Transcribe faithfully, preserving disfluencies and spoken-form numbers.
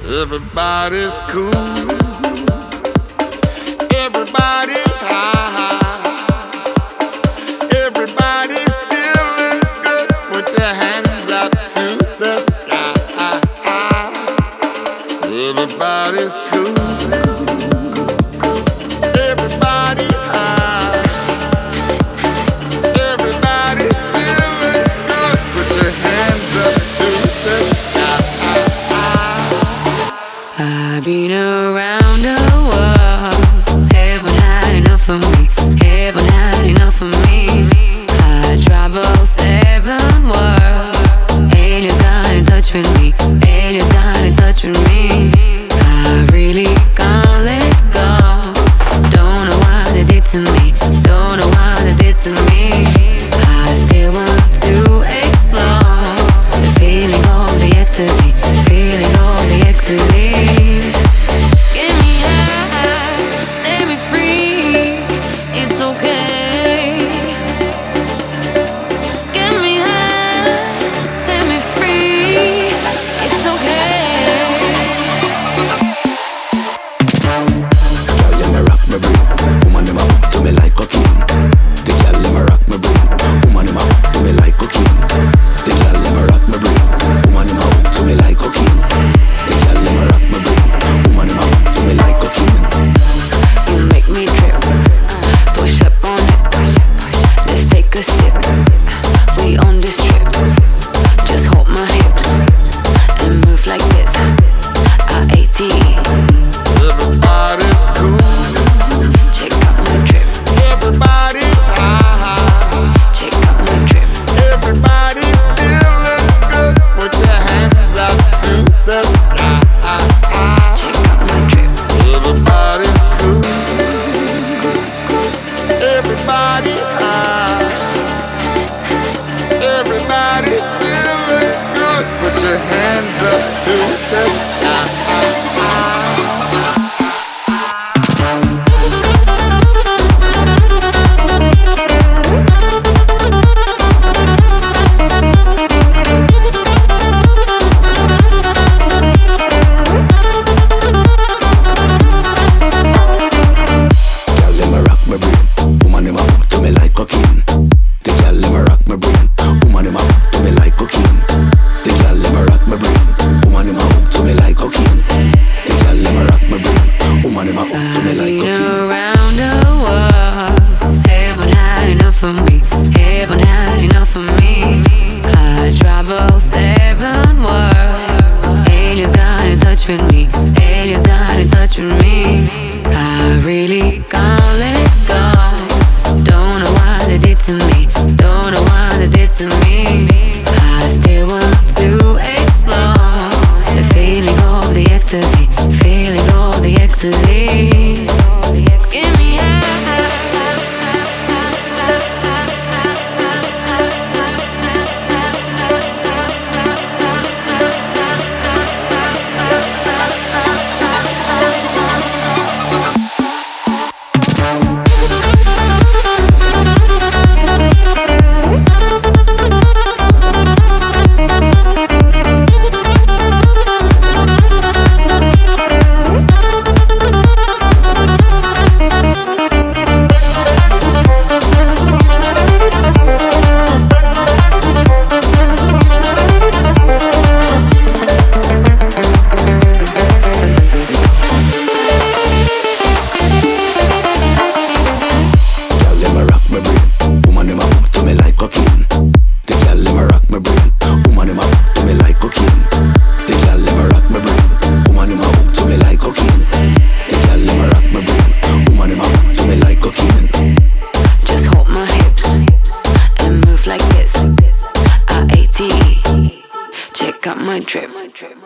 Everybody's cool. Everybody's high. Everybody's feeling good. Put your hands up to the sky. Everybody's cool. Everybody's high. Everybody's feeling good. Put your hands up to the sky. I've been around the world, haven't had enough of me, haven't had enough of me. I traveled seven worlds, aliens got in touch with me, aliens got in touch with me. I really can't let go, don't know what they did to me, don't know what they did to me. I still want to explore the feeling of the ecstasy, feeling of the ecstasy. Hands up to the sky. Seven worlds, aliens got in touch with me, aliens got in touch with me. I really can't let go, don't know what they did to me, don't know what they did to me. I still want to explore the feeling of the ecstasy, feeling of the ecstasy. Give me check out my trip.